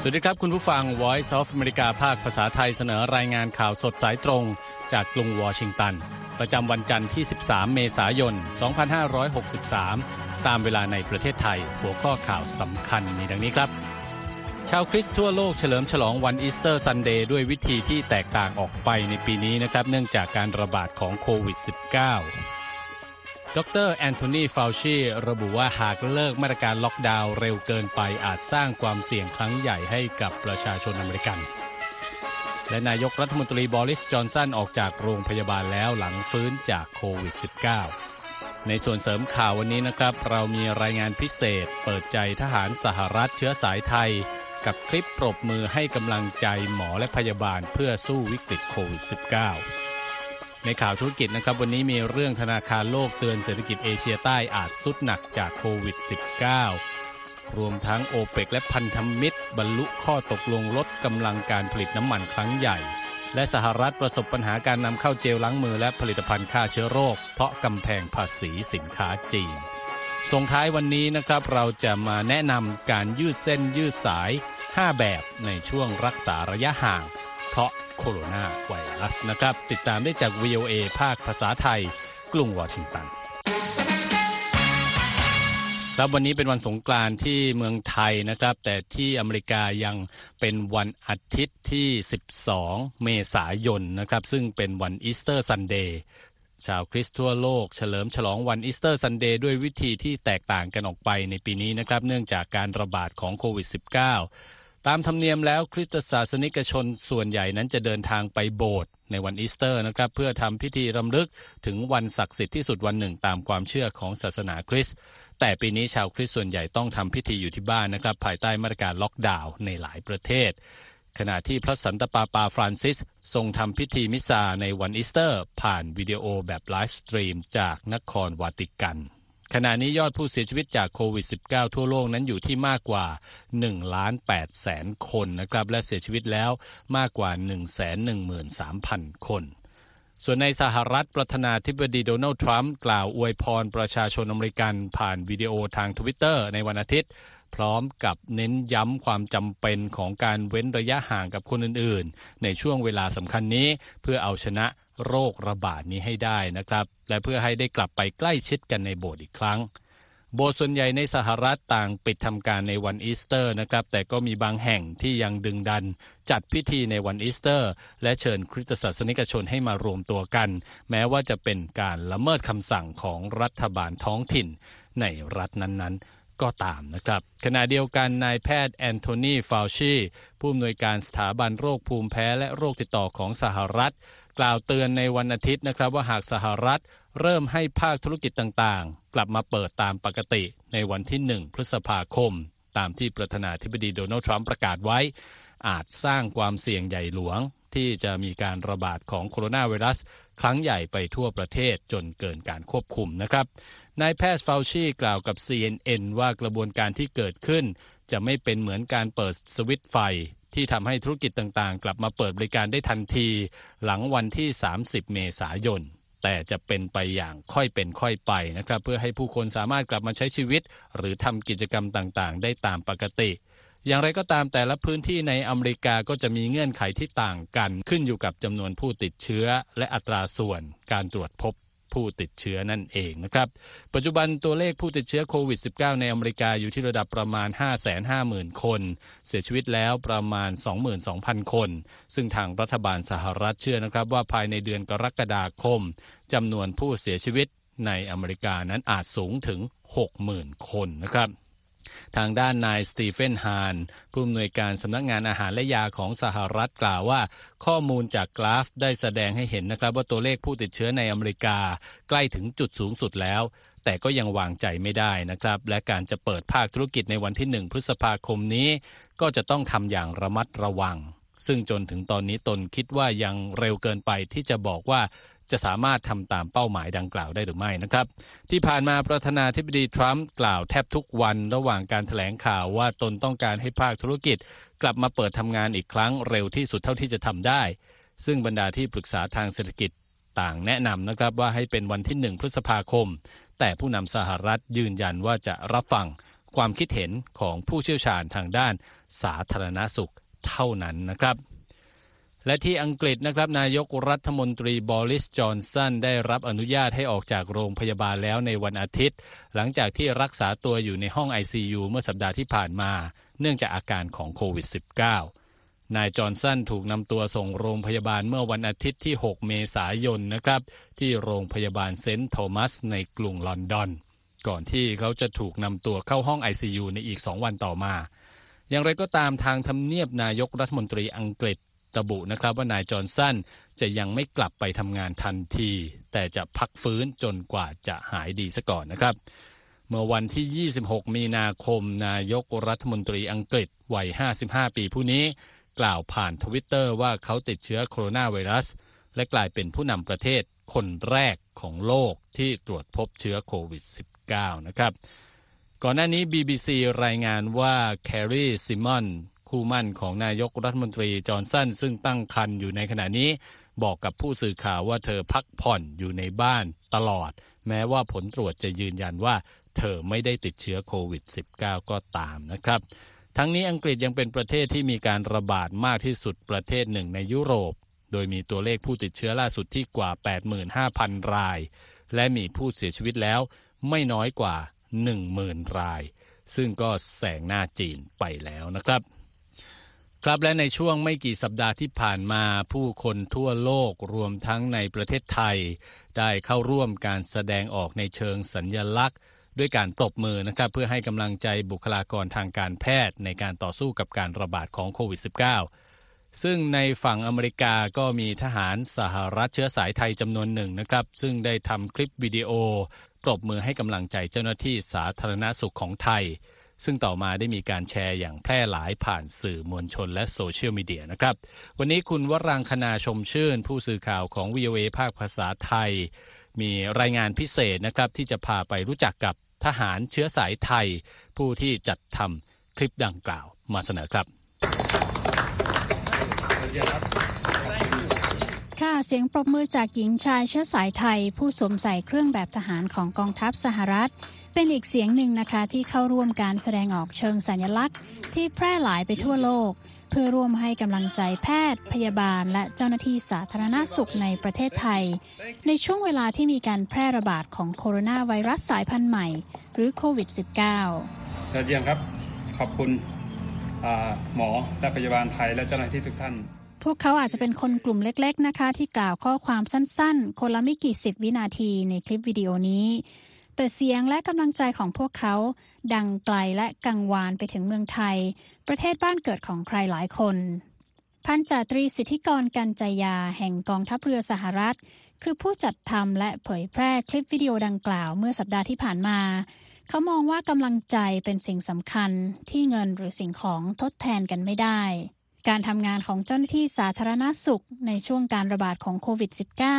วัสดีครับคุณผู้ฟัง Voice of America ภาคภาษาไทยเสนอรายงานข่าวสดสายตรงจากกรุงวอชิงตันประจำวันจันทร์ที่13เมษายน2563ตามเวลาในประเทศไทยหัวข้อข่าวสำคัญมีดังนี้ครับชาวคริสต์ทั่วโลกเฉลิมฉลองวันอีสเตอร์ซันเดย์ด้วยวิธีที่แตกต่างออกไปในปีนี้นะครับเนื่องจากการระบาดของโควิด -19 ดร.แอนโทนี ฟาวชีระบุว่าหากเลิกมาตรการล็อกดาวน์เร็วเกินไปอาจสร้างความเสี่ยงครั้งใหญ่ให้กับประชาชนอเมริกันและนายกรัฐมนตรีบอริส จอนสันออกจากโรงพยาบาลแล้วหลังฟื้นจากโควิด -19 ในส่วนเสริมข่าววันนี้นะครับเรามีรายงานพิเศษเปิดใจทหารสหรัฐเชื้อสายไทยกับคลิปปรบมือให้กำลังใจหมอและพยาบาลเพื่อสู้วิกฤตโควิด -19ในข่าวธุรกิจนะครับวันนี้มีเรื่องธนาคารโลกเตือนเศรษฐกิจเอเชียใต้อาจทรุดหนักจากโควิด -19 รวมทั้งโอเปกและพันธมิตรบรรลุข้อตกลงลดกำลังการผลิตน้ำมันครั้งใหญ่และสหรัฐประสบปัญหาการนำเข้าเจลล้างมือและผลิตภัณฑ์ฆ่าเชื้อโรคเพราะกำแพงภาษีสินค้าจีนส่งท้ายวันนี้นะครับเราจะมาแนะนำการยืดเส้นยืดสาย5แบบในช่วงรักษาระยะห่างเพราะโคโรนาไวรัสนะครับติดตามได้จาก VOA ภาคภาษาไทยกรุงวอชิงตันครับวันนี้เป็นวันสงกรานต์ที่เมืองไทยนะครับแต่ที่อเมริกายังเป็นวันอาทิตย์ที่12เมษายนนะครับซึ่งเป็นวันอีสเตอร์ซันเดย์ชาวคริสต์ทั่วโลกเฉลิมฉลองวันอีสเตอร์ซันเดย์ด้วยวิธีที่แตกต่างกันออกไปในปีนี้นะครับเนื่องจากการระบาดของโควิด -19ตามธรรมเนียมแล้วคริสตศาสนิกชนส่วนใหญ่นั้นจะเดินทางไปโบสถ์ในวันอีสเตอร์นะครับเพื่อทำพิธีรำลึกถึงวันศักดิ์สิทธิ์ที่สุดวันหนึ่งตามความเชื่อของศาสนาคริสต์แต่ปีนี้ชาวคริสต์ส่วนใหญ่ต้องทำพิธีอยู่ที่บ้านนะครับภายใต้มาตรการล็อกดาวน์ในหลายประเทศขณะที่พระสันตะปาปาฟรานซิสทรงทำพิธีมิสซาในวันอีสเตอร์ผ่านวิดีโอแบบไลฟ์สตรีมจากนครวาติกันขณะนี้ยอดผู้เสียชีวิตจากโควิด -19 ทั่วโลกนั้นอยู่ที่มากกว่า 1,800,000 คนนะครับและเสียชีวิตแล้วมากกว่า 113,000 คนส่วนในสหรัฐประธานาธิบดีโดนัลด์ทรัมป์กล่าวอวยพรประชาชนอเมริกันผ่านวิดีโอทาง Twitter ในวันอาทิตย์พร้อมกับเน้นย้ำความจำเป็นของการเว้นระยะห่างกับคนอื่นๆในช่วงเวลาสำคัญนี้เพื่อเอาชนะโรคระบาดนี้ให้ได้นะครับและเพื่อให้ได้กลับไปใกล้ชิดกันในโบสถ์อีกครั้งโบสถ์ส่วนใหญ่ในสหรัฐต่างปิดทำการในวันอีสเตอร์นะครับแต่ก็มีบางแห่งที่ยังดึงดันจัดพิธีในวันอีสเตอร์และเชิญคริสตศาสนิกชนให้มารวมตัวกันแม้ว่าจะเป็นการละเมิดคำสั่งของรัฐบาลท้องถิ่นในรัฐนั้นๆก็ตามนะครับขณะเดียวกันนายแพทย์แอนโทนี ฟาวชีผู้อำนวยการสถาบันโรคภูมิแพ้และโรคติดต่อของสหรัฐกล่าวเตือนในวันอาทิตย์นะครับว่าหากสหรัฐเริ่มให้ภาคธุรกิจต่างๆกลับมาเปิดตามปกติในวันที่1พฤษภาคมตามที่ประธานาธิบดีโดนัลด์ทรัมป์ประกาศไว้อาจสร้างความเสี่ยงใหญ่หลวงที่จะมีการระบาดของโคโรนาไวรัสครั้งใหญ่ไปทั่วประเทศจนเกินการควบคุมนะครับนายแพทย์ฟาวชีกล่าวกับ CNN ว่ากระบวนการที่เกิดขึ้นจะไม่เป็นเหมือนการเปิดสวิตช์ไฟที่ทำให้ธุรกิจต่างๆกลับมาเปิดบริการได้ทันทีหลังวันที่30เมษายนแต่จะเป็นไปอย่างค่อยเป็นค่อยไปนะครับเพื่อให้ผู้คนสามารถกลับมาใช้ชีวิตหรือทำกิจกรรมต่างๆได้ตามปกติอย่างไรก็ตามแต่ละพื้นที่ในอเมริกาก็จะมีเงื่อนไขที่ต่างกันขึ้นอยู่กับจำนวนผู้ติดเชื้อและอัตราส่วนการตรวจพบผู้ติดเชื้อนั่นเองนะครับปัจจุบันตัวเลขผู้ติดเชื้อโควิด -19 ในอเมริกาอยู่ที่ระดับประมาณ 550,000 คนเสียชีวิตแล้วประมาณ 22,000 คนซึ่งทางรัฐบาลสหรัฐเชื่อนะครับว่าภายในเดือนกรกฎาคมจำนวนผู้เสียชีวิตในอเมริกานั้นอาจสูงถึง 60,000 คนนะครับทางด้านนายสตีเฟน ฮานผู้อำนวยการสำนักงานอาหารและยาของสหรัฐกล่าวว่าข้อมูลจากกราฟได้แสดงให้เห็นนะครับว่าตัวเลขผู้ติดเชื้อในอเมริกาใกล้ถึงจุดสูงสุดแล้วแต่ก็ยังวางใจไม่ได้นะครับและการจะเปิดภาคธุรกิจในวันที่1พฤษภาคมนี้ก็จะต้องทำอย่างระมัดระวังซึ่งจนถึงตอนนี้ตนคิดว่ายังเร็วเกินไปที่จะบอกว่าจะสามารถทำตามเป้าหมายดังกล่าวได้หรือไม่นะครับที่ผ่านมาประธานาธิบดีทรัมป์กล่าวแทบทุกวันระหว่างการแถลงข่าวว่าตนต้องการให้ภาคธุรกิจกลับมาเปิดทำงานอีกครั้งเร็วที่สุดเท่าที่จะทำได้ซึ่งบรรดาที่ปรึกษาทางเศรษฐกิจต่างแนะนำนะครับว่าให้เป็นวันที่1พฤษภาคมแต่ผู้นำสหรัฐยืนยันว่าจะรับฟังความคิดเห็นของผู้เชี่ยวชาญทางด้านสาธารณสุขเท่านั้นนะครับและที่อังกฤษนะครับนายกรัฐมนตรีบอริส จอนสันได้รับอนุญาตให้ออกจากโรงพยาบาลแล้วในวันอาทิตย์หลังจากที่รักษาตัวอยู่ในห้อง ICU เมื่อสัปดาห์ที่ผ่านมาเนื่องจากอาการของโควิด -19 นายจอนสันถูกนำตัวส่งโรงพยาบาลเมื่อวันอาทิตย์ที่ 6 เมษายนนะครับที่โรงพยาบาลเซนต์โทมัสในกรุงลอนดอนก่อนที่เขาจะถูกนำตัวเข้าห้อง ICU ในอีก2 วันต่อมาอย่างไรก็ตามทางทำเนียบนายกรัฐมนตรีอังกฤษระบุนะครับว่านายจอห์นสันจะยังไม่กลับไปทำงานทันทีแต่จะพักฟื้นจนกว่าจะหายดีซะก่อนนะครับเมื่อวันที่ 26 มีนาคมนายกรัฐมนตรีอังกฤษวัย 55 ปีผู้นี้กล่าวผ่าน Twitter ว่าเขาติดเชื้อโคโรนาไวรัสและกลายเป็นผู้นำประเทศคนแรกของโลกที่ตรวจพบเชื้อโควิด -19 นะครับก่อนหน้านี้ BBC รายงานว่าแคร์รีซิมอนคู่มั่นของนายกรัฐมนตรีจอห์นสันซึ่งตั้งครรภ์อยู่ในขณะนี้บอกกับผู้สื่อข่าวว่าเธอพักผ่อนอยู่ในบ้านตลอดแม้ว่าผลตรวจจะยืนยันว่าเธอไม่ได้ติดเชื้อโควิด -19 ก็ตามนะครับทั้งนี้อังกฤษยังเป็นประเทศที่มีการระบาดมากที่สุดประเทศหนึ่งในยุโรปโดยมีตัวเลขผู้ติดเชื้อล่าสุดที่กว่า 85,000 รายและมีผู้เสียชีวิตแล้วไม่น้อยกว่า 10,000 รายซึ่งก็แซงหน้าจีนไปแล้วนะครับครับและในช่วงไม่กี่สัปดาห์ที่ผ่านมาผู้คนทั่วโลกรวมทั้งในประเทศไทยได้เข้าร่วมการแสดงออกในเชิงสัญลักษณ์ด้วยการปรบมือนะครับเพื่อให้กำลังใจบุคลากรทางการแพทย์ในการต่อสู้กับการระบาดของโควิด -19 ซึ่งในฝั่งอเมริกาก็มีทหารสหรัฐเชื้อสายไทยจำนวนหนึ่งนะครับซึ่งได้ทำคลิปวิดีโอปรบมือให้กำลังใจเจ้าหน้าที่สาธารณสุขของไทยซึ่งต่อมาได้มีการแชร์อย่างแพร่หลายผ่านสื่อมวลชนและโซเชียลมีเดียนะครับวันนี้คุณวรังคณาชมชื่นผู้สื่อข่าวของ VOA ภาคภาษาไทยมีรายงานพิเศษนะครับที่จะพาไปรู้จักกับทหารเชื้อสายไทยผู้ที่จัดทำคลิปดังกล่าวมาเสนอครับค่ะเสียงปรบมือจากหญิงชายเชื้อสายไทยผู้สวมใส่เครื่องแบบทหารของกองทัพสหรัฐเป็นอีกเสียงหนึ่งนะคะที่เข้าร่วมการแสดงออกเชิงสัญลักษณ์ที่แพร่หลายไปทั่วโลกเพื่อร่วมให้กำลังใจแพทย์พยาบาลและเจ้าหน้าที่สาธารณสุขในประเทศไทยในช่วงเวลาที่มีการแพร่ระบาดของโคโรนาไวรัสสายพันธุ์ใหม่หรือโควิด -19 ยอดเยี่ยมครับขอบคุณหมอและพยาบาลไทยและเจ้าหน้าที่ทุกท่านพวกเขาอาจจะเป็นคนกลุ่มเล็กๆนะคะที่กล่าวข้อความสั้นๆคนละไม่กี่10 วินาทีในคลิปวิดีโอนี้แต่เสียงและกำลังใจของพวกเขาดังไกลและกังวานไปถึงเมืองไทยประเทศบ้านเกิดของใครหลายคนพันจ่าตรีสิทธิกร กัญจยาแห่งกองทัพเรือสหรัฐคือผู้จัดทำและเผยแพร่คลิปวิดีโอดังกล่าวเมื่อสัปดาห์ที่ผ่านมาเขามองว่ากำลังใจเป็นสิ่งสำคัญที่เงินหรือสิ่งของทดแทนกันไม่ได้การทำงานของเจ้าหน้าที่สาธารณสุขในช่วงการระบาดของโควิด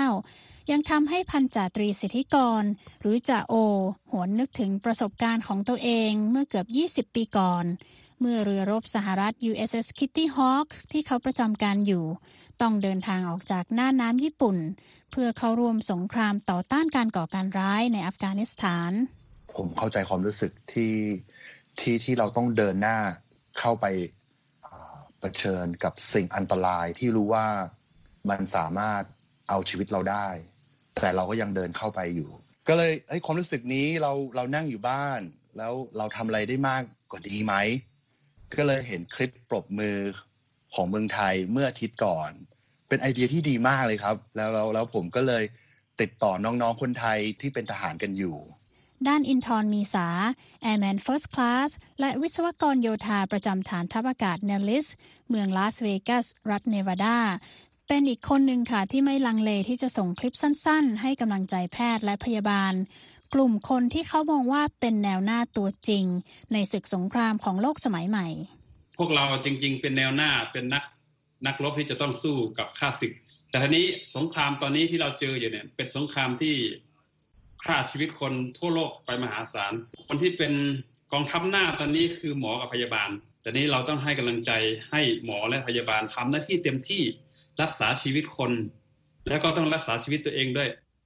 -19 ยังทำให้พันจ่าตรีสิทธิกรหรือจ่าโอหวนนึกถึงประสบการณ์ของตัวเองเมื่อเกือบ20 ปีก่อนเมื่อเรือรบสหรัฐ USS Kitty Hawk ที่เขาประจำการอยู่ต้องเดินทางออกจากน่านน้ำญี่ปุ่นเพื่อเข้าร่วมสงครามต่อต้านการก่อการร้ายในอัฟกานิสถานผมเข้าใจความรู้สึกที่เราต้องเดินหน้าเข้าไปเผชิญกับสิ่งอันตรายที่รู้ว่ามันสามารถเอาชีวิตเราได้แต่เราก็ยังเดินเข้าไปอยู่ก็เลยความรู้สึกนี้เรานั่งอยู่บ้านแล้วเราทำอะไรได้มากกว่านี้ไหมก็เลยเห็นคลิปปรบมือของเมืองไทยเมื่ออาทิตย์ก่อนเป็นไอเดียที่ดีมากเลยครับแล้วผมก็เลยติดต่อน้องๆคนไทยที่เป็นทหารกันอยู่ด้านอินทรมีสา Airman First Class และวิศวกรโยธาประจำฐานทัพอากาศเนลลิสเมืองลาสเวกัสรัฐเนวาดาเป็นอีกคนหนึ่งค่ะที่ไม่ลังเลที่จะส่งคลิปสั้นๆให้กำลังใจแพทย์และพยาบาลกลุ่มคนที่เขามองว่าเป็นแนวหน้าตัวจริงในศึกสงครามของโลกสมัยใหม่พวกเราจริงๆเป็นแนวหน้าเป็นนักรบที่จะต้องสู้กับข้าศึกแต่ทีนี้สงครามตอนนี้ที่เราเจออยู่เนี่ยเป็นสงครามที่ฆ่าชีวิตคนทั่วโลกไปมหาศาลคนที่เป็นกองทัพหน้าตอนนี้คือหมอกับพยาบาลแต่นี้เราต้องให้กำลังใจให้หมอและพยาบาลทำหน้าที่เต็มที่รักษาชีวิตคนแล้วก็ต้องรักษาชีวิตตัวเองด้วย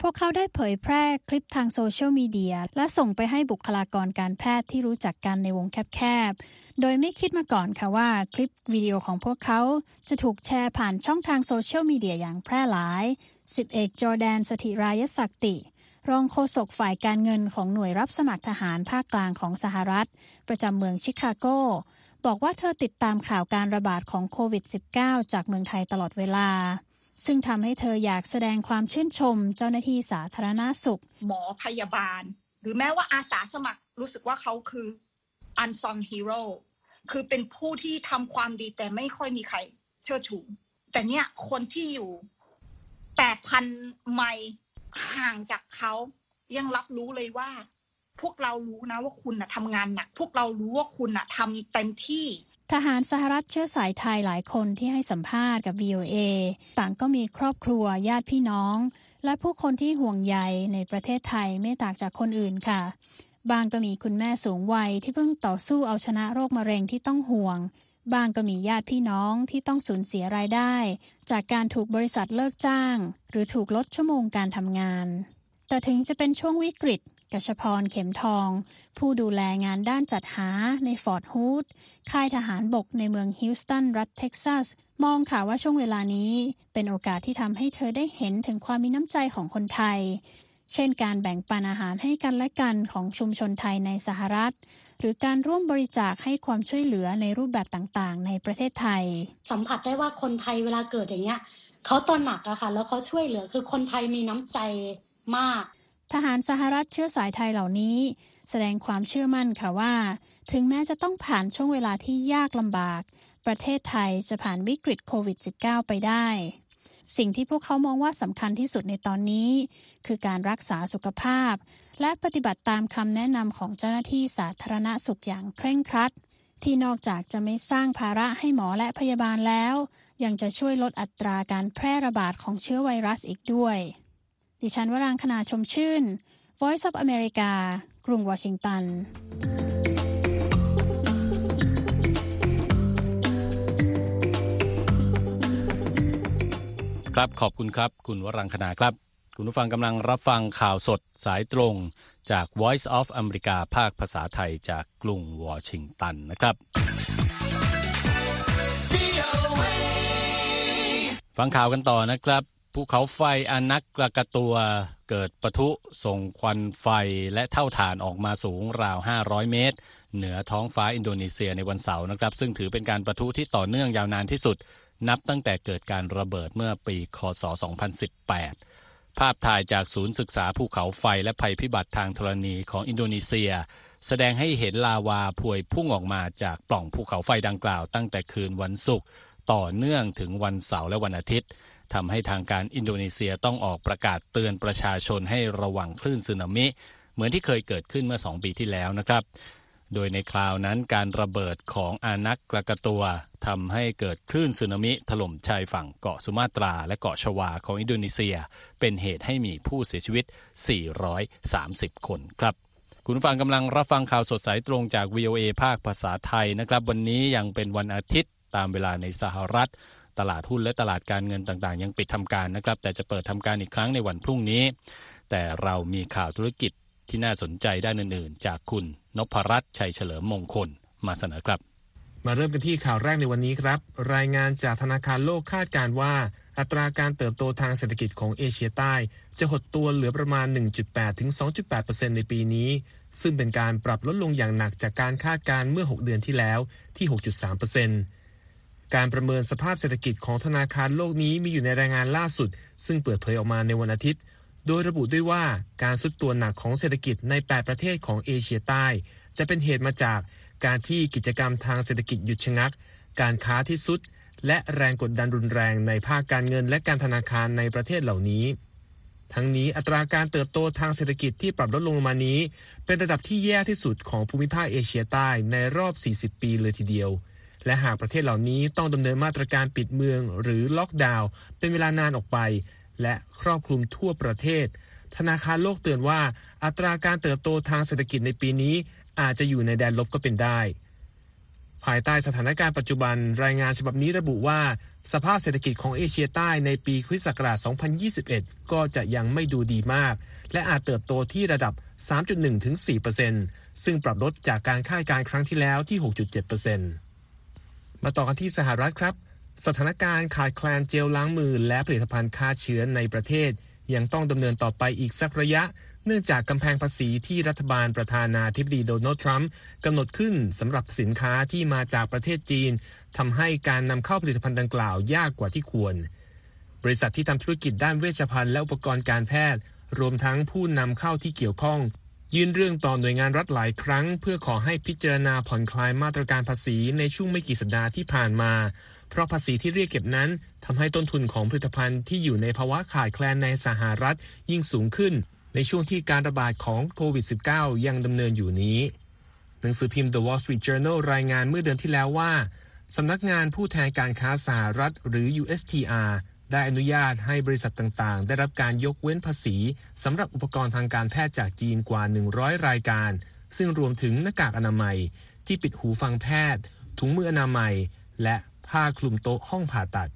พวกเขาได้เผยแพร่คลิปทางโซเชียลมีเดียและส่งไปให้บุคลากรการแพทย์ที่รู้จักกันในวงแคบๆโดยไม่คิดมาก่อนค่ะว่าคลิปวิดีโอของพวกเขาจะถูกแชร์ผ่านช่องทางโซเชียลมีเดียอย่างแพร่หลาย10 เอกจอร์แดนสถิรายศักติรองโฆษกฝ่ายการเงินของหน่วยรับสมัครทหารภาคกลางของสหรัฐประจำเมืองชิคาโกบอกว่าเธอติดตามข่าวการระบาดของโควิด -19 จากเมืองไทยตลอดเวลาซึ่งทำให้เธออยากแสดงความชื่นชมเจ้าหน้าที่สาธารณสุขหมอพยาบาลหรือแม้ว่าอาสาสมัครรู้สึกว่าเขาคือ unsung hero คือเป็นผู้ที่ทำความดีแต่ไม่ค่อยมีใครเชิดชูแต่เนี่ยคนที่อยู่ 8,000 ไมล์ห่างจากเขายังรับรู้เลยว่าพวกเรารู้นะว่าคุณทำงานหนักพวกเรารู้ว่าคุณทำเต็มที่ทหารสหรัฐเชื้อสายไทยหลายคนที่ให้สัมภาษณ์กับ VOA ต่างก็มีครอบครัวญาติพี่น้องและผู้คนที่ห่วงใยในประเทศไทยไม่ต่างจากคนอื่นค่ะบางก็มีคุณแม่สูงวัยที่เพิ่งต่อสู้เอาชนะโรคมะเร็งที่ต้องห่วงบางก็มีญาติพี่น้องที่ต้องสูญเสียรายได้จากการถูกบริษัทเลิกจ้างหรือถูกลดชั่วโมงการทำงานแต่ถึงจะเป็นช่วงวิกฤตกฤษพรเข็มทองผู้ดูแลงานด้านจัดหาในฟอร์ตฮูดค่ายทหารบกในเมืองฮิวสตันรัฐเท็กซัสมองค่ะว่าช่วงเวลานี้เป็นโอกาสที่ทำให้เธอได้เห็นถึงความมีน้ำใจของคนไทยเช่นการแบ่งปันอาหารให้กันและกันของชุมชนไทยในสหรัฐหรือการร่วมบริจาคให้ความช่วยเหลือในรูปแบบต่างๆในประเทศไทยสัมผัสได้ว่าคนไทยเวลาเกิดอย่างเงี้ยเขาตระหนักอะค่ะแล้วเขาช่วยเหลือคือคนไทยมีน้ำใจมากทหารสหรัฐเชื้อสายไทยเหล่านี้แสดงความเชื่อมั่นค่ะว่าถึงแม้จะต้องผ่านช่วงเวลาที่ยากลำบากประเทศไทยจะผ่านวิกฤตโควิด -19 ไปได้สิ่งที่พวกเขามองว่าสำคัญที่สุดในตอนนี้คือการรักษาสุขภาพและปฏิบัติตามคำแนะนำของเจ้าหน้าที่สาธารณสุขอย่างเคร่งครัดที่นอกจากจะไม่สร้างภาระให้หมอและพยาบาลแล้วยังจะช่วยลดอัตราการแพร่ระบาดของเชื้อไวรัสอีกด้วยดิฉันวรางคณาชมชื่น Voice of America กรุงวอชิงตันครับขอบคุณครับคุณวรังคณาครับคุณผู้ฟังกำลังรับฟังข่าวสดสายตรงจาก Voice of America ภาคภาษาไทยจากกรุงวอชิงตันนะครับฟังข่าวกันต่อนะครับภูเขาไฟอานักกระกะตัวเกิดปะทุส่งควันไฟและเท่าฐานออกมาสูงราว500 เมตรเหนือท้องฟ้าอินโดนีเซียในวันเสาร์นะครับซึ่งถือเป็นการปะทุที่ต่อเนื่องยาวนานที่สุดนับตั้งแต่เกิดการระเบิดเมื่อปีค.ศ. 2018 ภาพถ่ายจากศูนย์ศึกษาภูเขาไฟและภัยพิบัติทางธรณีของอินโดนีเซียแสดงให้เห็นลาวาพวยพุ่งออกมาจากปล่องภูเขาไฟดังกล่าวตั้งแต่คืนวันศุกร์ต่อเนื่องถึงวันเสาร์และวันอาทิตย์ทำให้ทางการอินโดนีเซียต้องออกประกาศเตือนประชาชนให้ระวังคลื่นสึนามิเหมือนที่เคยเกิดขึ้นเมื่อ2 ปีที่แล้วนะครับโดยในคราวนั้นการระเบิดของอานักกระกะตัวทำให้เกิดคลื่นสึนามิถล่มชายฝั่งเกาะสุมาตราและเกาะชวาของอินโดนีเซียเป็นเหตุให้มีผู้เสียชีวิต430 คนครับคุณผู้ฟังกำลังรับฟังข่าวสดสายตรงจาก VOA ภาคภาษาไทยนะครับวันนี้ยังเป็นวันอาทิตย์ตามเวลาในสหรัฐตลาดหุ้นและตลาดการเงินต่างๆยังปิดทำการนะครับแต่จะเปิดทำการอีกครั้งในวันพรุ่งนี้แต่เรามีข่าวธุรกิจที่น่าสนใจด้านอื่นๆจากคุณนพรัตน์ชัยเฉลิมมงคลมาเสนอครับมาเริ่มกันที่ข่าวแรกในวันนี้ครับรายงานจากธนาคารโลกคาดการณ์ว่าอัตราการเติบโตทางเศรษฐกิจของเอเชียใต้จะหดตัวเหลือประมาณ 1.8 ถึง 2.8% ในปีนี้ซึ่งเป็นการปรับลดลงอย่างหนักจากการคาดการณ์เมื่อ6 เดือนที่แล้วที่ 6.3%การประเมินสภาพเศรษฐกิจของธนาคารโลกนี้มีอยู่ในรายงานล่าสุดซึ่งเปิดเผยออกมาในวันอาทิตย์โดยระบุด้วยว่าการทรุดตัวหนักของเศรษฐกิจใน8ประเทศของเอเชียใต้จะเป็นเหตุมาจากการที่กิจกรรมทางเศรษฐกิจหยุดชะงักการค้าที่ทรุดและแรงกดดันรุนแรงในภาคการเงินและการธนาคารในประเทศเหล่านี้ทั้งนี้อัตราการเติบโตทางเศรษฐกิจที่ปรับลดลงมานี้เป็นระดับที่แย่ที่สุดของภูมิภาคเอเชียใต้ในรอบ40 ปีเลยทีเดียวและหากประเทศเหล่านี้ต้องดำเนินมาตรการปิดเมืองหรือล็อกดาวน์เป็นเวลานานออกไปและครอบคลุมทั่วประเทศธนาคารโลกเตือนว่าอัตราการเติบโตทางเศรษฐกิจในปีนี้อาจจะอยู่ในแดนลบก็เป็นได้ภายใต้สถานการณ์ปัจจุบันรายงานฉบับนี้ระบุว่าสภาพเศรษฐกิจของเอเชียใต้ในปีคริสต์ศักราช 2021 ก็จะยังไม่ดูดีมากและอาจเติบโตที่ระดับ 3.1 ถึง 4% ซึ่งปรับลดจากการคาดการณ์ครั้งที่แล้วที่ 6.7% มาต่อกันที่สหรัฐครับสถานการณ์ขาดแคลนเจลล้างมือและผลิตภัณฑ์ฆ่าเชื้อในประเทศยังต้องดำเนินต่อไปอีกสักระยะเนื่องจากกำแพงภาษีที่รัฐบาลประธานาธิบดีโดนัลด์ทรัมป์กำหนดขึ้นสำหรับสินค้าที่มาจากประเทศจีนทำให้การนำเข้าผลิตภัณฑ์ดังกล่าวยากกว่าที่ควรบริษัทที่ทำธุรกิจด้านเวชภัณฑ์และอุปกรณ์การแพทย์รวมทั้งผู้นำเข้าที่เกี่ยวข้องยื่นเรื่องต่อหน่วยงานรัฐหลายครั้งเพื่อขอให้พิจารณาผ่อนคลายมาตรการภาษีในช่วงไม่กี่สัปดาห์ที่ผ่านมาเพราะภาษีที่เรียกเก็บนั้นทำให้ต้นทุนของผลิตภัณฑ์ที่อยู่ในภาวะขาดแคลนในสหรัฐยิ่งสูงขึ้นในช่วงที่การระบาดของโควิด -19 ยังดำเนินอยู่นี้หนังสือพิมพ์ The Wall Street Journal รายงานเมื่อเดือนที่แล้วว่าสำนักงานผู้แทนการค้าสหรัฐหรือ USTR ได้อนุญาตให้บริษัทต่างๆได้รับการยกเว้นภาษีสำหรับอุปกรณ์ทางการแพทย์จากจีนกว่า100รายการซึ่งรวมถึงหน้ากากอนามัยที่ปิดหูฟังแพทย์ถุงมืออนามัยและผ้าคลุมโต๊ะห้องผ่าตัด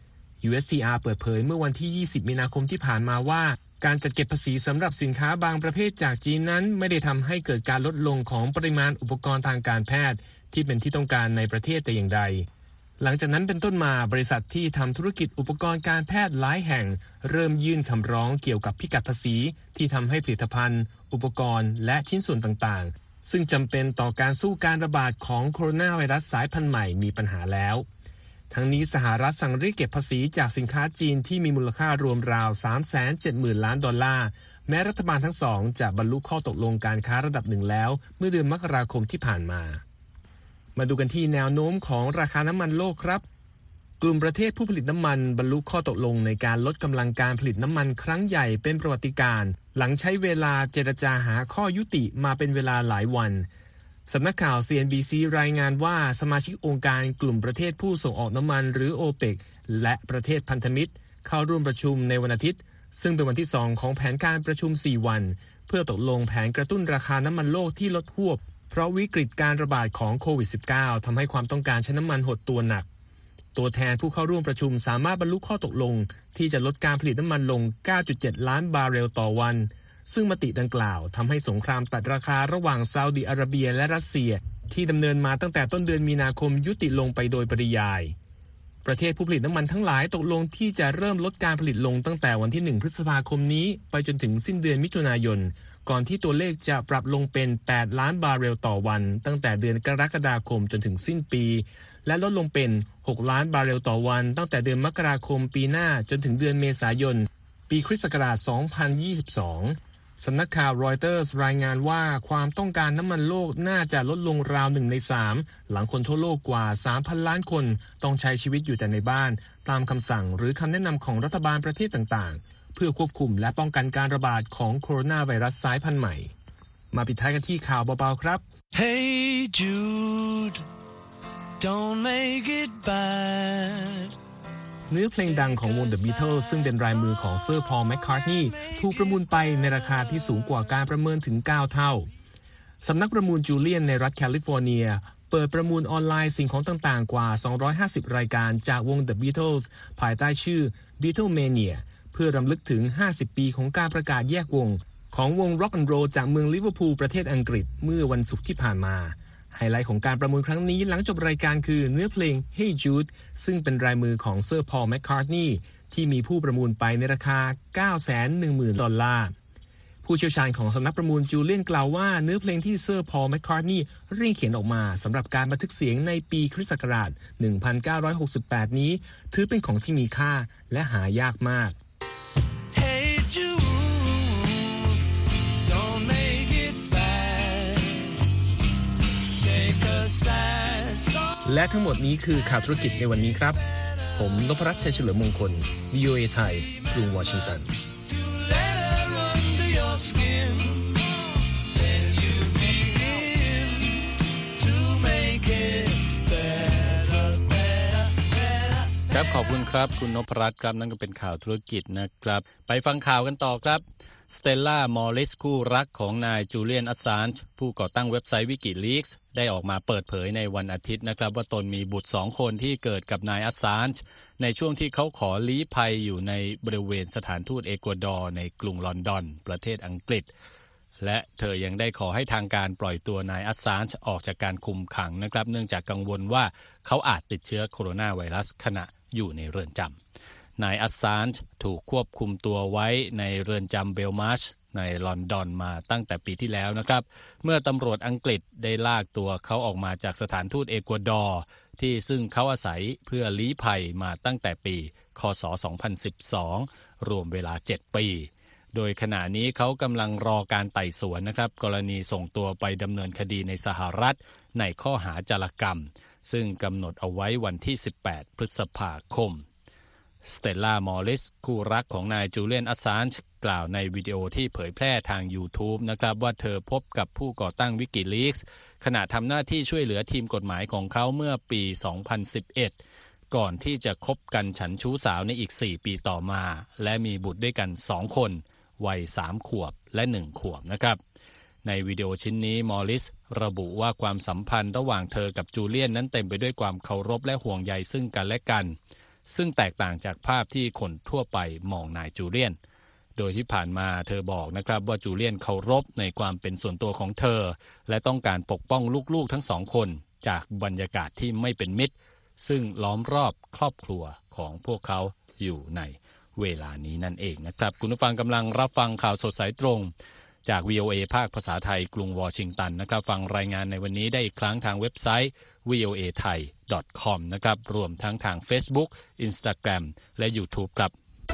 USTR เปิดเผยเมื่อวันที่ 20 มีนาคมที่ผ่านมาว่าการจัดเก็บภาษีสำหรับสินค้าบางประเภทจากจีนนั้นไม่ได้ทำให้เกิดการลดลงของปริมาณอุปกรณ์ทางการแพทย์ที่เป็นที่ต้องการในประเทศแต่อย่างใดหลังจากนั้นเป็นต้นมาบริษัทที่ทำธุรกิจอุปกรณ์การแพทย์หลายแห่งเริ่มยื่นคำร้องเกี่ยวกับพิกัดภาษีที่ทำให้ผลิตภัณฑ์อุปกรณ์และชิ้นส่วนต่างๆซึ่งจำเป็นต่อการสู้การระบาดของโคโรนาไวรัสสายพันธุ์ใหม่มีปัญหาแล้วทั้งนี้สหรัฐสั่งเรียกเก็บภาษีจากสินค้าจีนที่มีมูลค่ารวมราว 370,000 ล้านดอลลาร์แม้รัฐบาลทั้งสองจะบรรลุข้อตกลงการค้าระดับหนึ่งแล้วเมื่อเดือนมกราคมที่ผ่านมาดูกันที่แนวโน้มของราคาน้ำมันโลกครับกลุ่มประเทศผู้ผลิตน้ำมันบรรลุข้อตกลงในการลดกำลังการผลิตน้ำมันครั้งใหญ่เป็นประวัติการณ์หลังใช้เวลาเจรจาหาข้อยุติมาเป็นเวลาหลายวันสำนักข่าว CNBC รายงานว่าสมาชิกองค์การกลุ่มประเทศผู้ส่งออกน้ำมันหรือ OPEC และประเทศพันธมิตรเข้าร่วมประชุมในวันอาทิตย์ซึ่งเป็นวันที่2ของแผนการประชุม4วันเพื่อตกลงแผนกระตุ้นราคาน้ำมันโลกที่ลดฮวบเพราะวิกฤตการระบาดของโควิด -19 ทำให้ความต้องการใช้น้ำมันหดตัวหนักตัวแทนผู้เข้าร่วมประชุมสามารถบรรลุข้อตกลงที่จะลดการผลิตน้ำมันลง 9.7 ล้านบาร์เรลต่อวันซึ่งมติดังกล่าวทำให้สงครามตัดราคาระหว่างซาอุดิอาระเบียและรัสเซียที่ดำเนินมาตั้งแต่ต้นเดือนมีนาคมยุติลงไปโดยปริยายประเทศผู้ผลิตน้ำมันทั้งหลายตกลงที่จะเริ่มลดการผลิตลงตั้งแต่วันที่1พฤษภาคมนี้ไปจนถึงสิ้นเดือนมิถุนายนก่อนที่ตัวเลขจะปรับลงเป็น8ล้านบาร์เรลต่อวันตั้งแต่เดือนกรกฎาคมจนถึงสิ้นปีและลดลงเป็น6ล้านบาร์เรลต่อวันตั้งแต่เดือนมกราคมปีหน้าจนถึงเดือนเมษายนปีคริสต์ศักราช 2022สำนักข่าวรอยเตอร์สรายงานว่าความต้องการน้ำมันโลกน่าจะลดลงราว1ใน3หลังคนทั่วโลกกว่า 3,000 ล้านคนต้องใช้ชีวิตอยู่แต่ในบ้านตามคำสั่งหรือคำแนะนำของรัฐบาลประเทศต่างๆเพื่อควบคุมและป้องกันการระบาดของโคโรนาไวรัสสายพันธุ์ใหม่มาปิดท้ายกันที่ข่าวเบาๆครับ Hey Jude Don't make it bad เนื้อเพลงดังของวง The Beatles ซึ่งเป็นรายมือของเซอร์พอลแมคคาร์ทนีย์ถูกประมูลไปในราคาที่สูงกว่าการประเมินถึง9เท่าสำนักประมูลจูเลียนในรัฐแคลิฟอร์เนียเปิดประมูลออนไลน์สิ่งของต่างๆกว่า250รายการจากวง The Beatles ภายใต้ชื่อ Beatlemania เพื่อรำลึกถึง50ปีของการประกาศแยกวงของวง Rock and Roll จากเมืองลิเวอร์พูลประเทศอังกฤษเมื่อวันศุกร์ที่ผ่านมาไฮไลท์ของการประมูลครั้งนี้หลังจบรายการคือเนื้อเพลง Hey Jude ซึ่งเป็นรายมือของเซอร์พอลแมคคาร์ทนีย์ที่มีผู้ประมูลไปในราคา 910,000 ดอลลาร์ผู้เชี่ยวชาญของสำนักประมูลจูเลียนกล่าวว่าเนื้อเพลงที่เซอร์พอลแมคคาร์ทนีย์เร่งเขียนออกมาสำหรับการบันทึกเสียงในปีคริสต์ศักราช 1968 นี้ถือเป็นของที่มีค่าและหายากมากและทั้งหมดนี้คือข่าวธุรกิจในวันนี้ครับผมนพรัตน์ ชัยเฉลิมมงคล VOA ไทยกรุงวอชิงตันครับขอบคุณครับคุณนพรัตน์ครับนั่นก็เป็นข่าวธุรกิจนะครับไปฟังข่าวกันต่อครับสเตลล่ามอริสคู่รักของนายจูเลียนอัสซานจ์ผู้ก่อตั้งเว็บไซต์ WikiLeaks ได้ออกมาเปิดเผยในวันอาทิตย์นะครับว่าตนมีบุตร2 คนที่เกิดกับนายอัสซานจ์ในช่วงที่เขาขอลี้ภัยอยู่ในบริเวณสถานทูตเอกวาดอร์ในกรุงลอนดอนประเทศอังกฤษและเธอยังได้ขอให้ทางการปล่อยตัวนายอัสซานจ์ออกจากการคุมขังนะครับเนื่องจากกังวลว่าเขาอาจติดเชื้อโคโรนาไวรัสขณะอยู่ในเรือนจำนายอัสซานจ์ถูกควบคุมตัวไว้ในเรือนจำเบลมาร์ชในลอนดอนมาตั้งแต่ปีที่แล้วนะครับเมื่อตำรวจอังกฤษได้ลากตัวเขาออกมาจากสถานทูตเอกวาดอร์ที่ซึ่งเขาอาศัยเพื่อลี้ภัยมาตั้งแต่ปีค.ศ. 2012 รวมเวลา7 ปีโดยขณะนี้เขากำลังรอการไต่สวนนะครับกรณีส่งตัวไปดำเนินคดีในสหรัฐในข้อหาจารกรรมซึ่งกำหนดเอาไว้วันที่18 พฤษภาคมสเตลล่ามอริสคู่รักของนายจูเลียนอัสซานจ์กล่าวในวิดีโอที่เผยแพร่ทาง YouTube นะครับว่าเธอพบกับผู้ก่อตั้ง WikiLeaks ขณะทำหน้าที่ช่วยเหลือทีมกฎหมายของเขาเมื่อปี 2011 ก่อนที่จะคบกันฉันชู้สาวในอีก4 ปีต่อมาและมีบุตรด้วยกัน2 คนวัย3 ขวบและ1 ขวบนะครับในวิดีโอชิ้นนี้มอริสระบุว่าความสัมพันธ์ระหว่างเธอกับจูเลียนนั้นเต็มไปด้วยความเคารพและห่วงใยซึ่งกันและกันซึ่งแตกต่างจากภาพที่คนทั่วไปมองนายจูเลียนโดยที่ผ่านมาเธอบอกนะครับว่าจูเลียนเคารพในความเป็นส่วนตัวของเธอและต้องการปกป้องลูกๆทั้ง2 คนจากบรรยากาศที่ไม่เป็นมิตรซึ่งล้อมรอบครอบครัวของพวกเขาอยู่ในเวลานี้นั่นเองนะครับคุณผู้ฟังกำลังรับฟังข่าวสดสายตรงจาก VOA ภาคภาษาไทยกรุงวอชิงตันนะครับฟังรายงานในวันนี้ได้อีกครั้งทางเว็บไซต์ voathai.com นะครับรวมทั้งทาง Facebook Instagram และ YouTube ครับ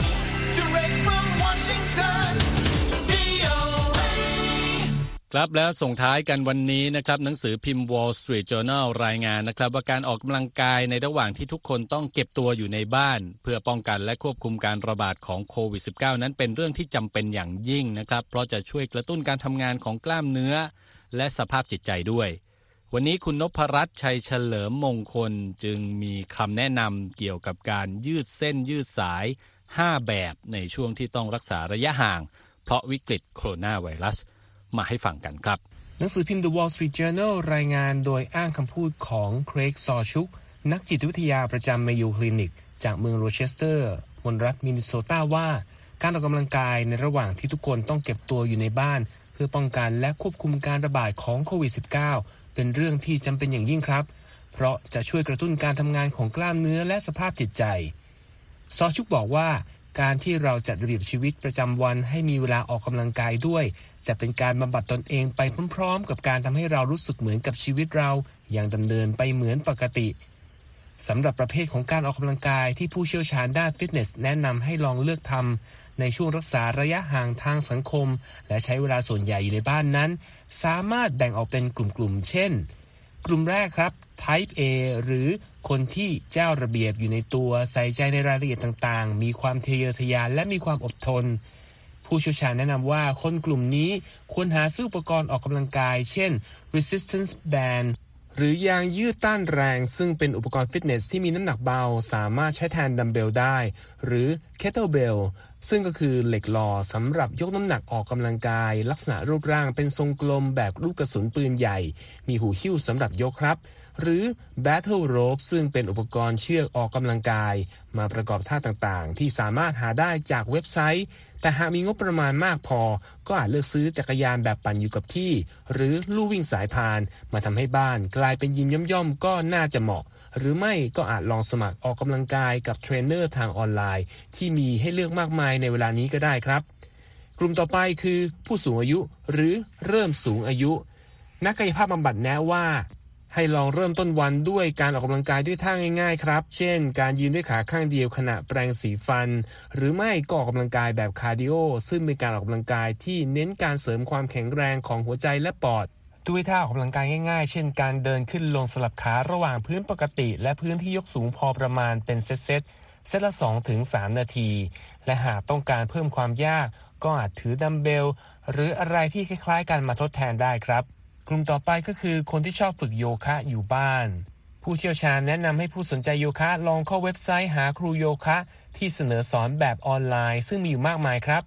ครับแล้วส่งท้ายกันวันนี้นะครับหนังสือพิมพ์ Wall Street Journal รายงานนะครับว่าการออกกำลังกายในระหว่างที่ทุกคนต้องเก็บตัวอยู่ในบ้านเพื่อป้องกันและควบคุมการระบาดของโควิด -19 นั้นเป็นเรื่องที่จำเป็นอย่างยิ่งนะครับเพราะจะช่วยกระตุ้นการทำงานของกล้ามเนื้อและสภาพจิตใจด้วยวันนี้คุณนพรัตน์ชัยเฉลิมมงคลจึงมีคำแนะนำเกี่ยวกับการยืดเส้นยืดสาย5 แบบในช่วงที่ต้องรักษาระยะห่างเพราะวิกฤตโคโรนาไวรัสมาให้ฟังกันครับหนังสือพิมพ์ The Wall Street Journal รายงานโดยอ้างคำพูดของเครกซอชุกนักจิตวิทยาประจำ Mayo Clinic จากเมืองโรเชสเตอร์มณฑลรัฐมินนิโซตาว่าการออกกำลังกายในระหว่างที่ทุกคนต้องเก็บตัวอยู่ในบ้านเพื่อป้องกันและควบคุมการระบาดของโควิด -19 เป็นเรื่องที่จำเป็นอย่างยิ่งครับเพราะจะช่วยกระตุ้นการทำงานของกล้ามเนื้อและสภาพจิตใจซอชุกบอกว่าการที่เราจัดระเบียบชีวิตประจำวันให้มีเวลาออกกำลังกายด้วยจะเป็นการบำบัดตนเองไปพร้อมๆกับการทำให้เรารู้สึกเหมือนกับชีวิตเรายังดำเนินไปเหมือนปกติสำหรับประเภทของการออกกำลังกายที่ผู้เชี่ยวชาญด้านฟิตเนสแนะนำให้ลองเลือกทำในช่วงรักษาระยะห่างทางสังคมและใช้เวลาส่วนใหญ่อยู่ในบ้านนั้นสามารถแบ่งออกเป็นกลุ่มๆเช่นกลุ่มแรกครับ Type A หรือคนที่เจ้าระเบียบอยู่ในตัวใส่ใจในรายละเอียดต่างๆมีความทะเยอทะยานและมีความอดทนผู้เชี่ยวชาญแนะนำว่าคนกลุ่มนี้ควรหาซื้ออุปกรณ์ออกกำลังกายเช่น resistance band หรือยางยืดต้านแรงซึ่งเป็นอุปกรณ์ฟิตเนสที่มีน้ำหนักเบาสามารถใช้แทนดัมเบลได้หรือ kettlebell ซึ่งก็คือเหล็กหล่อสำหรับยกน้ำหนักออกกำลังกายลักษณะรูปร่างเป็นทรงกลมแบบลูกกระสุนปืนใหญ่มีหูหิ้วสำหรับยกครับหรือ Battle Rope ซึ่งเป็นอุปกรณ์เชือกออกกำลังกายมาประกอบท่าต่างๆที่สามารถหาได้จากเว็บไซต์แต่หากมีงบประมาณมากพอก็อาจเลือกซื้อจักรยานแบบปั่นอยู่กับที่หรือลู่วิ่งสายพานมาทำให้บ้านกลายเป็นยิมย่อมๆก็น่าจะเหมาะหรือไม่ก็อาจลองสมัครออกกำลังกายกับเทรนเนอร์ทางออนไลน์ที่มีให้เลือกมากมายในเวลานี้ก็ได้ครับกลุ่มต่อไปคือผู้สูงอายุหรือเริ่มสูงอายุนักกายภาพบำบัดแนะว่าให้ลองเริ่มต้นวันด้วยการออกกำลังกายด้วยท่าง่ายๆครับเช่นการยืนด้วยขาข้างเดียวขณะแปรงสีฟันหรือไม่ก็ออกกำลังกายแบบคาร์ดิโอซึ่งเป็นการออกกำลังกายที่เน้นการเสริมความแข็งแรงของหัวใจและปอดด้วยท่าออกกำลังกายง่ายๆเช่นการเดินขึ้นลงสลับขาระหว่างพื้นปกติและพื้นที่ยกสูงพอประมาณเป็นเซตละ 2-3 นาทีและหากต้องการเพิ่มความยากก็อาจถือดัมเบลหรืออะไรที่คล้ายๆกันมาทดแทนได้ครับกลุ่มต่อไปก็คือคนที่ชอบฝึกโยคะอยู่บ้านผู้เชี่ยวชาญแนะนำให้ผู้สนใจโยคะลองเข้าเว็บไซต์หาครูโยคะที่เสนอสอนแบบออนไลน์ซึ่งมีอยู่มากมายครับ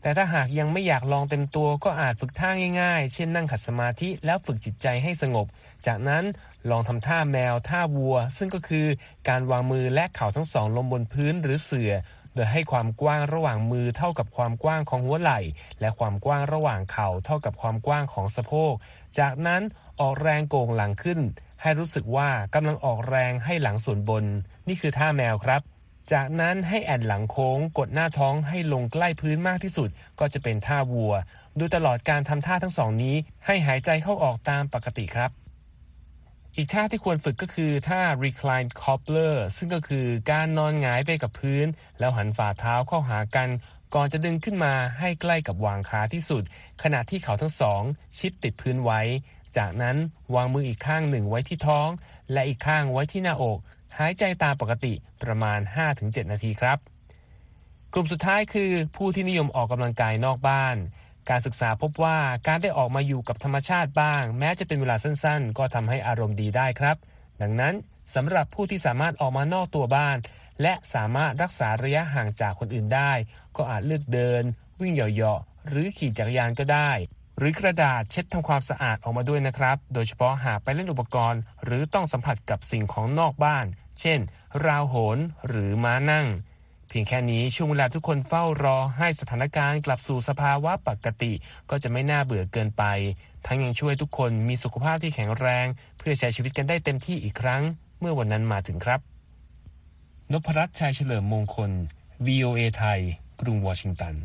แต่ถ้าหากยังไม่อยากลองเต็มตัวก็อาจฝึกท่าง่ายๆเช่นนั่งขัดสมาธิแล้วฝึกจิตใจให้สงบจากนั้นลองทำท่าแมวท่าวัวซึ่งก็คือการวางมือและเข่าทั้งสองลงบนพื้นหรือเสื่อโดยให้ความกว้างระหว่างมือเท่ากับความกว้างของหัวไหล่และความกว้างระหว่างเข่าเท่ากับความกว้างของสะโพกจากนั้นออกแรงโก่งหลังขึ้นให้รู้สึกว่ากำลังออกแรงให้หลังส่วนบนนี่คือท่าแมวครับจากนั้นให้แอนหลังโค้งกดหน้าท้องให้ลงใกล้พื้นมากที่สุดก็จะเป็นท่าวัวโดยตลอดการทำท่าทั้งสองนี้ให้หายใจเข้าออกตามปกติครับอีกท่าที่ควรฝึกก็คือท่า recline cobbler ซึ่งก็คือการนอนหงายไปกับพื้นแล้วหันฝ่าเท้าเข้าหากันก่อนจะดึงขึ้นมาให้ใกล้กับวางขาที่สุดขณะที่เข่าทั้งสองชิดติดพื้นไว้จากนั้นวางมืออีกข้างหนึ่งไว้ที่ท้องและอีกข้างไว้ที่หน้าอกหายใจตามปกติประมาณ 5-7 นาทีครับกลุ่มสุดท้ายคือผู้ที่นิยมออกกำลังกายนอกบ้านการศึกษาพบว่าการได้ออกมาอยู่กับธรรมชาติบ้างแม้จะเป็นเวลาสั้นๆก็ทำให้อารมณ์ดีได้ครับดังนั้นสำหรับผู้ที่สามารถออกมานอกตัวบ้านและสามารถรักษาระยะห่างจากคนอื่นได้ก็อาจเลือกเดินวิ่งเหยาะๆหรือขี่จักรยานก็ได้หรือกระดาษเช็ดทำความสะอาดออกมาด้วยนะครับโดยเฉพาะหากไปเล่นอุปกรณ์หรือต้องสัมผัสกับสิ่งของนอกบ้านเช่นราวโหนหรือม้านั่งเพียงแค่นี้ช่วงเวลาทุกคนเฝ้ารอให้สถานการณ์กลับสู่สภาวะปกติก็จะไม่น่าเบื่อเกินไปทั้งยังช่วยทุกคนมีสุขภาพที่แข็งแรงเพื่อใช้ชีวิตกันได้เต็มที่อีกครั้งเมื่อวันนั้นมาถึงครับนพรัตน์ ชัยเฉลิมมงคล VOA ไทยกรุงวอชิงตัน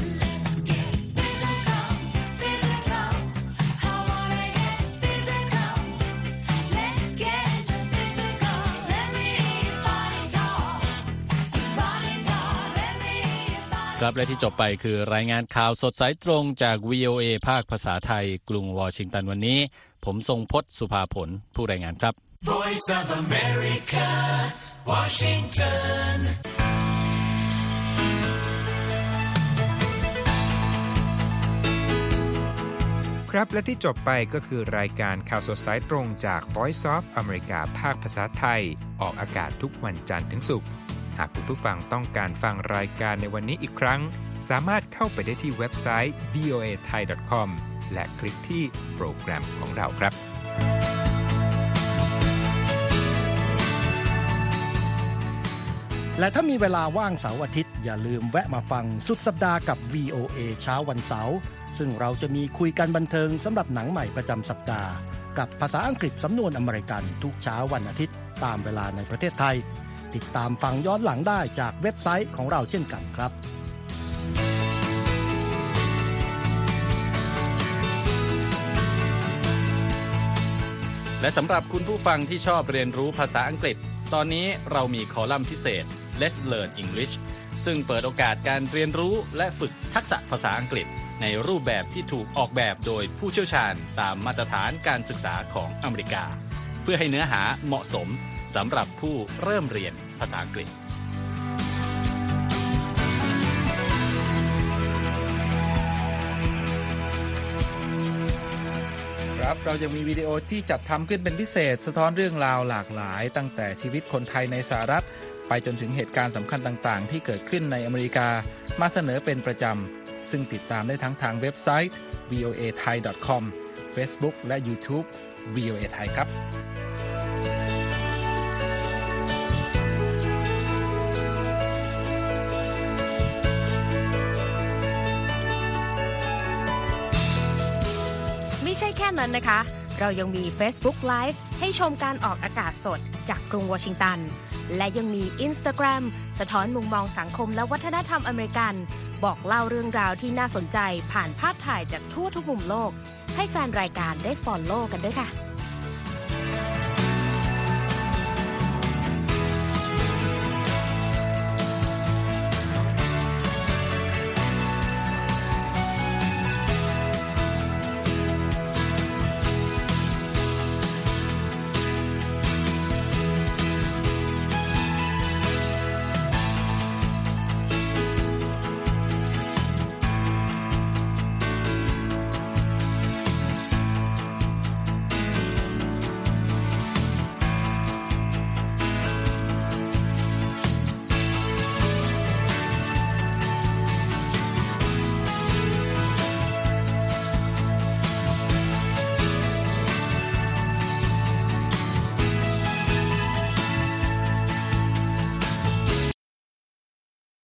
ครับและที่จบไปคือรายงานข่าวสดสายตรงจาก VOA ภาคภาษาไทยกรุงวอชิงตันวันนี้ผมทรงพจน์สุภาผลผู้รายงานครับ Voice of America Washington ครับและที่จบไปก็คือรายการข่าวสดสายตรงจาก Voice of America ภาคภาษาไทยออกอากาศทุกวันจันทร์ถึงศุกร์หากคุณผู้ฟังต้องการฟังรายการในวันนี้อีกครั้งสามารถเข้าไปได้ที่เว็บไซต์ voathai.com และคลิกที่โปรแกรมของเราครับและถ้ามีเวลาว่างเสาร์อาทิตย์อย่าลืมแวะมาฟังสุดสัปดาห์กับ VOA เช้าวันเสาร์ซึ่งเราจะมีคุยกันบันเทิงสำหรับหนังใหม่ประจำสัปดาห์กับภาษาอังกฤษสำนวนอเมริกันทุกเช้าวันอาทิตย์ตามเวลาในประเทศไทยติดตามฟังย้อนหลังได้จากเว็บไซต์ของเราเช่นกันครับและสำหรับคุณผู้ฟังที่ชอบเรียนรู้ภาษาอังกฤษตอนนี้เรามีคอลัมน์พิเศษ Let's Learn English ซึ่งเปิดโอกาสการเรียนรู้และฝึกทักษะภาษาอังกฤษในรูปแบบที่ถูกออกแบบโดยผู้เชี่ยวชาญตามมาตรฐานการศึกษาของอเมริกาเพื่อให้เนื้อหาเหมาะสมสำหรับผู้เริ่มเรียนภาษาอังกฤษครับเรายังมีวิดีโอที่จัดทำขึ้นเป็นพิเศษสะท้อนเรื่องราวหลากหลายตั้งแต่ชีวิตคนไทยในสหรัฐไปจนถึงเหตุการณ์สำคัญต่างๆที่เกิดขึ้นในอเมริกามาเสนอเป็นประจำซึ่งติดตามได้ทั้งทางเว็บไซต์ voathai.com Facebook และ YouTube VOA Thai ครับไม่ใช่แค่นั้นนะคะเรายังมี Facebook Live ให้ชมการออกอากาศสดจากกรุงวอชิงตันและยังมี Instagram สะท้อนมุมมองสังคมและวัฒนธรรมอเมริกันบอกเล่าเรื่องราวที่น่าสนใจผ่านภาพถ่ายจากทั่วทุกมุมโลกให้แฟนรายการได้ follow กันด้วยค่ะ